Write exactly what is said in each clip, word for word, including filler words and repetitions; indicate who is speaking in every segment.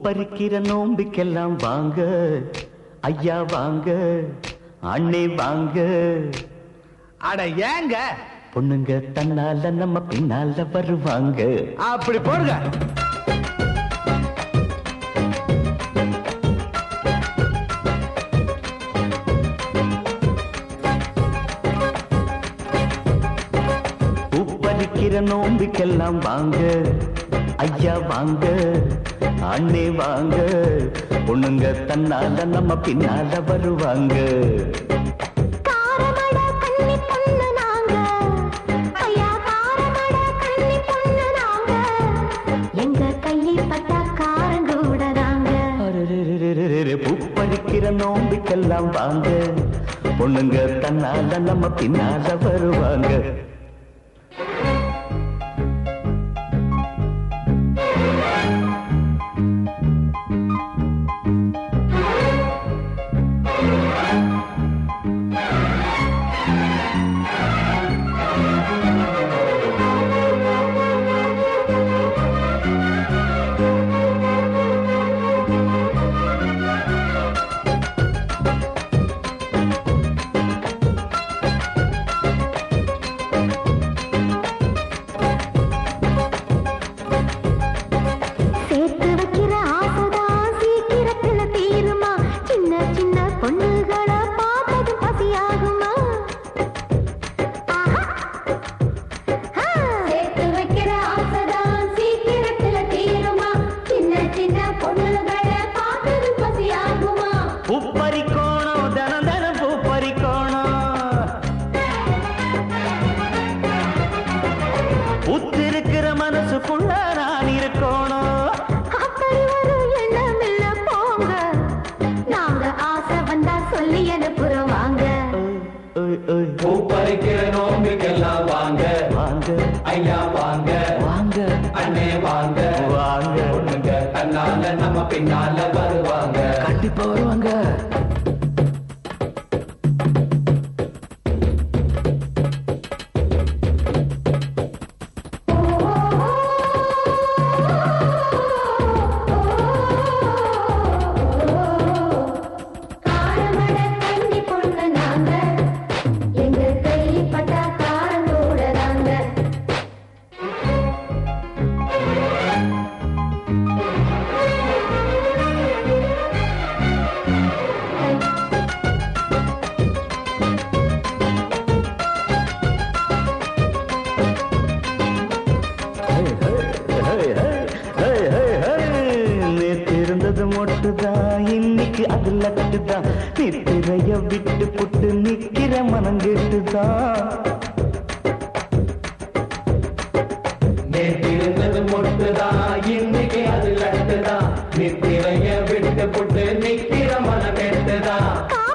Speaker 1: பறிக்கிற நோம்பிக்கெல்லாம் வாங்க ஐயா வாங்க அண்ணே வாங்க.
Speaker 2: அட ஏங்க
Speaker 1: பொண்ணுங்க தன்னால நம்ம பின்னால வருவாங்க.
Speaker 2: அப்படி போடுங்க.
Speaker 1: உப்பரிக்கிற நோம்பிக்கெல்லாம் வாங்க ஐயா வாங்க அண்ணே வாங்க. பொண்ணுங்க தன்னால நம்ம பின்னால வருவாங்க. பூப்பறிக்கிற நோம்பிக்கெல்லாம் வாங்க பொண்ணுங்க தன்னால நம்ம பின்னால வருவாங்க. பூப்பறிக்கோணம் தினம் தினம் பூப்பறிக்கோணம். உத்திருக்கிற மனசுக்குள்ள நான் இருக்கணும்.
Speaker 3: அப்படி ஒரு எண்ணம் இல்ல போங்க. நாங்க ஆசை வந்தா சொல்லி அனுப்புறோம் வாங்க.
Speaker 4: பூப்பறிக்கிற நோம்பிக்கெல்லாம் வாங்க
Speaker 1: வாங்க
Speaker 4: ஐயா வாங்க
Speaker 1: வாங்க
Speaker 4: அண்ணே வாங்க
Speaker 1: வாங்க.
Speaker 4: பொண்ணுங்க தன்னால நம்ம பின்னால வருவாங்க.
Speaker 1: கண்டிப்பா வருவாங்க. மொட்டுதான் இன்னைக்கு அது லட்டுதான். நித்திரைய விட்டு புட்டு நிக்கிற மனங்கெட்டுதான்.
Speaker 4: நேற்றிருந்தது மொட்டுதான் இன்னைக்கு அது லட்டுதான். நித்திரைய விட்டு புட்டு நிக்கிற மனம் கெட்டுதான்.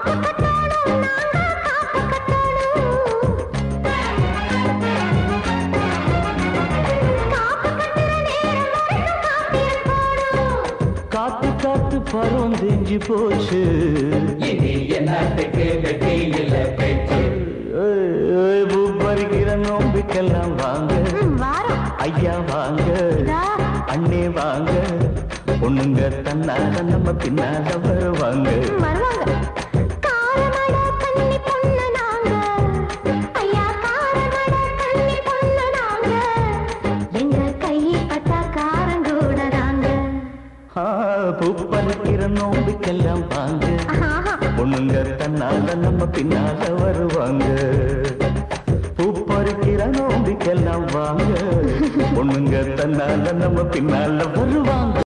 Speaker 1: காத்து காத்து பருவம் தெரிஞ்சு போச்சு.
Speaker 4: இனி என்னத்துக்கு வெட்டி இல்ல பேச்சு.
Speaker 1: பூப்பறிக்கிற நோம்பிக்கெல்லாம் வாங்க ஐயா வாங்க அண்ணே வாங்க. பொண்ணுங்க தன்னால நம்ம பின்னால வருவாங்க. பூப்பறிக்கிற நோம்பிக்கெல்லாம் வாங்க பொண்ணுங்க தன்னால நம்ம பின்னால வருவாங்க. பூப்பறிக்கிற நோம்பிக்கெல்லாம் வாங்க பொண்ணுங்க தன்னால நம்ம பின்னால வருவாங்க.